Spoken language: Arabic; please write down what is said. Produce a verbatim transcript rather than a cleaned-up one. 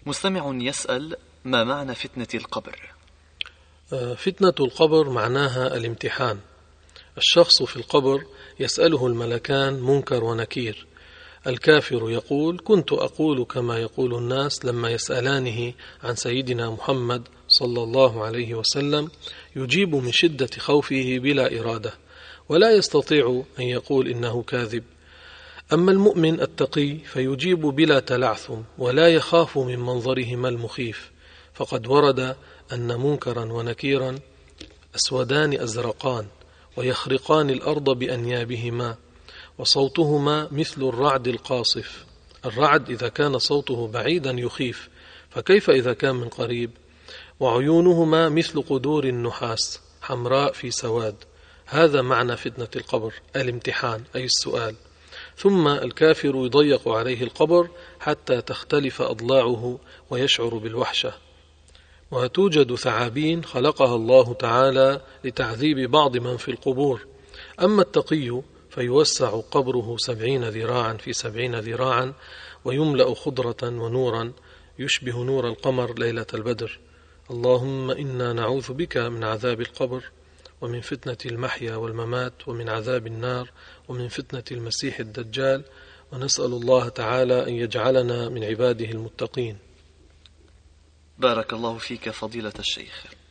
مستمع يسأل: ما معنى فتنة القبر؟ فتنة القبر معناها الامتحان. الشخص في القبر يسأله الملكان منكر ونكير. الكافر يقول: كنت أقول كما يقول الناس لما يسألانه عن سيدنا محمد صلى الله عليه وسلم، يجيب من شدة خوفه بلا إرادة، ولا يستطيع أن يقول إنه كاذب. أما المؤمن التقي فيجيب بلا تلعثم، ولا يخاف من منظرهما المخيف. فقد ورد أن منكرا ونكيرا أسودان أزرقان، ويخرقان الأرض بأنيابهما، وصوتهما مثل الرعد القاصف. الرعد إذا كان صوته بعيدا يخيف، فكيف إذا كان من قريب؟ وعيونهما مثل قدور النحاس، حمراء في سواد. هذا معنى فتنة القبر، الامتحان أي السؤال. ثم الكافر يضيق عليه القبر حتى تختلف أضلاعه ويشعر بالوحشة. وتوجد ثعابين خلقها الله تعالى لتعذيب بعض من في القبور. أما التقي فيوسع قبره سبعين ذراعا في سبعين ذراعا، ويملأ خضرة ونورا يشبه نور القمر ليلة البدر. اللهم إنا نعوذ بك من عذاب القبر، ومن فتنة المحيا والممات، ومن عذاب النار، ومن فتنة المسيح الدجال، ونسأل الله تعالى أن يجعلنا من عباده المتقين. بارك الله فيك فضيلة الشيخ.